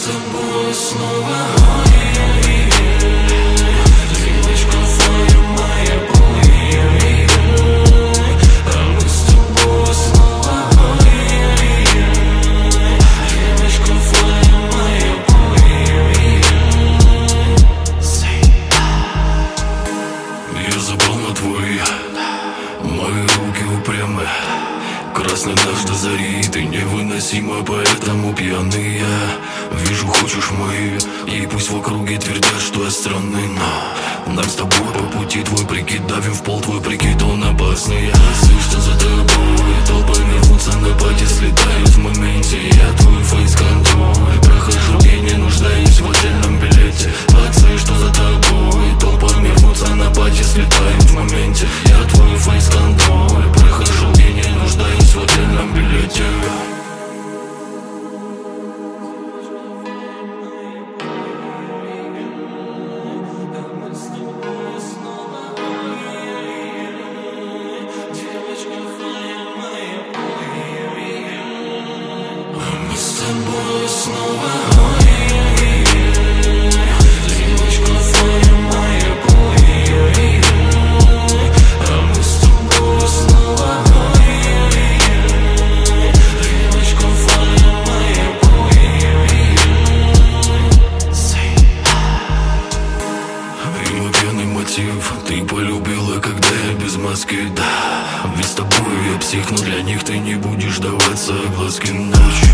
тобой снова. Девочка твоя моя, ой-ой-ой. А мы с тобой снова. Девочка твоя моя, ой-ой-ой. Я запал на твои, мои руки упрямы. Красный наш до зари, ты невыносима, поэтому пьяный я. Вижу, хочешь мои, и пусть в округе твердят, что я странный, но нам с тобой по пути твой прикид, давим в пол твой прикид, он опасный. Я слышу, что за тобой толпами рвутся на пати, слетают в моменте. Я твой фейс-контроль прохожу и не нуждаюсь в отдельном билете. Пацаны, что за тобой толпами рвутся на пати, слетают в моменте. Я твой фейс-контроль прохожу и не нуждаюсь в отдельном билете. Мы с тобой снова. Девочка твоя моя, ой-ой-ой. А мы с тобой снова. Девочка твоя моя, ой-ой-ой. Пьяный мотив, ты полюбила, когда я без маски, да. Ведь с тобой я псих, но для них ты не будешь давать согласки. Ночью